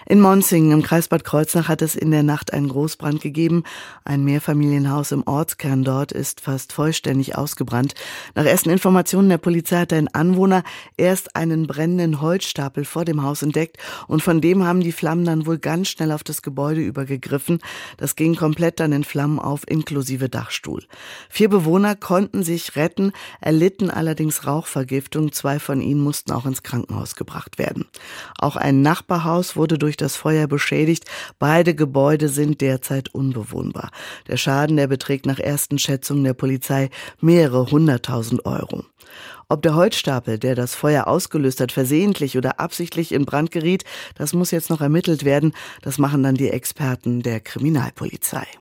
In Monzingen im Kreis Bad Kreuznach hat es in der Nacht einen Großbrand gegeben. Ein Mehrfamilienhaus im Ortskern dort ist fast vollständig ausgebrannt. Nach ersten Informationen der Polizei hat ein Anwohner erst einen brennenden Holzstapel vor dem Haus entdeckt und von dem haben die Flammen dann wohl ganz schnell auf das Gebäude übergegriffen. Das ging komplett dann in Flammen auf, inklusive Dachstuhl. 4 Bewohner konnten sich retten, erlitten allerdings Rauchvergiftung. 2 von ihnen mussten auch ins Krankenhaus gebracht werden. Auch ein Nachbarhaus wurde durch das Feuer beschädigt. Beide Gebäude sind derzeit unbewohnbar. Der Schaden, der beträgt nach ersten Schätzungen der Polizei mehrere 100.000 Euro. Ob der Holzstapel, der das Feuer ausgelöst hat, versehentlich oder absichtlich in Brand geriet, das muss jetzt noch ermittelt werden. Das machen dann die Experten der Kriminalpolizei.